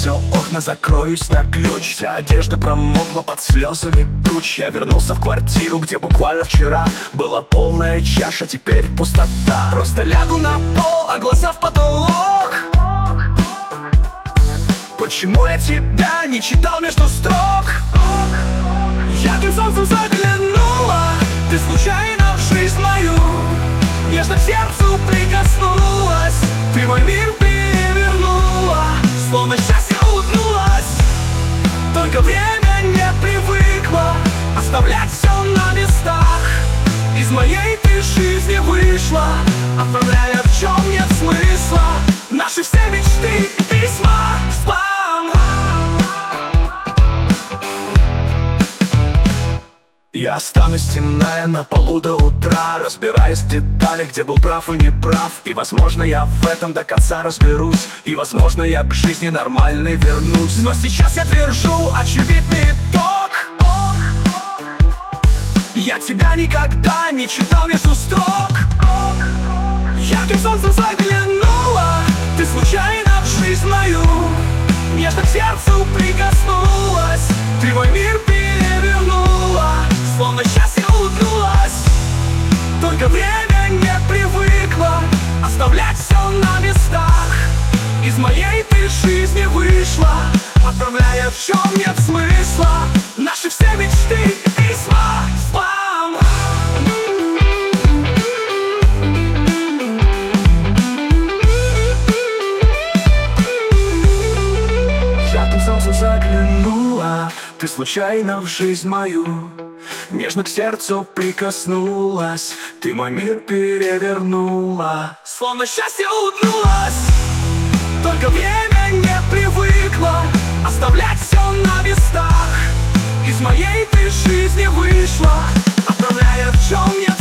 все окна, закроюсь на ключ. Вся одежда промокла под слезами туч. Я вернулся в квартиру, где буквально вчера была полная чаша, теперь пустота. Просто лягу на пол, а глаза в потолок. Почему я тебя не читал между строк? Я к солнцу заглянула, ты случайно в жизнь мою нежно к сердцу прикоснулась. Ты мой мир перевернула, словно счастье улыбнулась. Только время не привыкло оставлять все на местах. Из моей ты жизни вышла, отправляя в чем нет смысла наши все мечты и письма в спам. Я останусь темная на полу до утра, разбираясь в деталях, где был прав и не прав. И возможно я в этом до конца разберусь, и возможно я к жизни нормальной вернусь. Но сейчас я твержу очевидный итог: я тебя никогда не читал между строк. Я к солнцу заглянула, ты случайно в жизнь мою нежно к сердцу прикоснулась. Ты мой мир перевернула, словно счастье улыбнулась. Только время не привыкло оставлять все на местах. Из моей ты жизни вышла, отправляя в чем нет смысла наши все мечты и письма в спам. Я к солнцу заглянула, ты случайно в жизнь мою нежно к сердцу прикоснулась. Ты мой мир перевернула, словно счастье улыбнулась. Только время не привыкло оставлять все на местах. Из моей ты жизни вышла, отправляя в чем нет